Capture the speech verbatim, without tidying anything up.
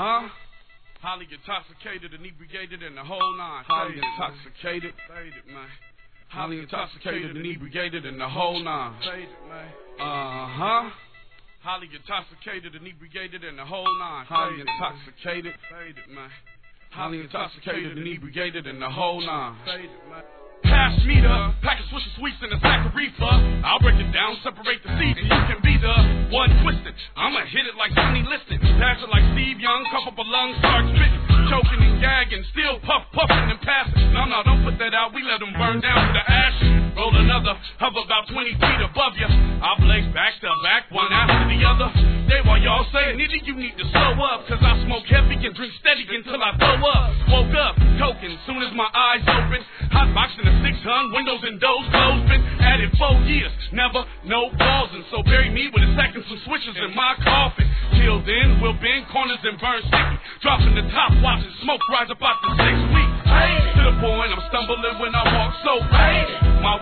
Uh-huh. Highly intoxicated, inebriated, and the whole nine. Highly intoxicated. Faded, man. Highly intoxicated, inebriated, and the whole nine. Faded, man. Uh-huh. Highly intoxicated, inebriated, and the whole nine. Highly intoxicated. Faded, man. Highly intoxicated, inebriated, and the whole nine. Faded, man. Pass me the pack of Swisher Sweets and a sack of reefer. I'll break it down, separate the seeds, and you can be the one twisted. I'ma hit it like Sonny Liston, pass it like Steve Young, cuff up a lung, start spitting, choking and gagging, still puff, puffing and passing. No, no, don't put that out, we let them burn down to the ashes. Roll another, hover about twenty feet above you. I blaze back to back, one after the other. Day while y'all saying, nigga, you need to slow up, cause I smoke heavy and drink steady until I throw up. Woke up, token, soon as my eyes open, hot boxing the six ton, windows and doors closed, been at it four years, never, no pausing. So bury me with a sack and some switches in my coffin. Till then, we'll bend corners and burn sticky, dropping the top, watching smoke rise up out the six weeks. Hey, to the point I'm stumbling when I walk so hey. My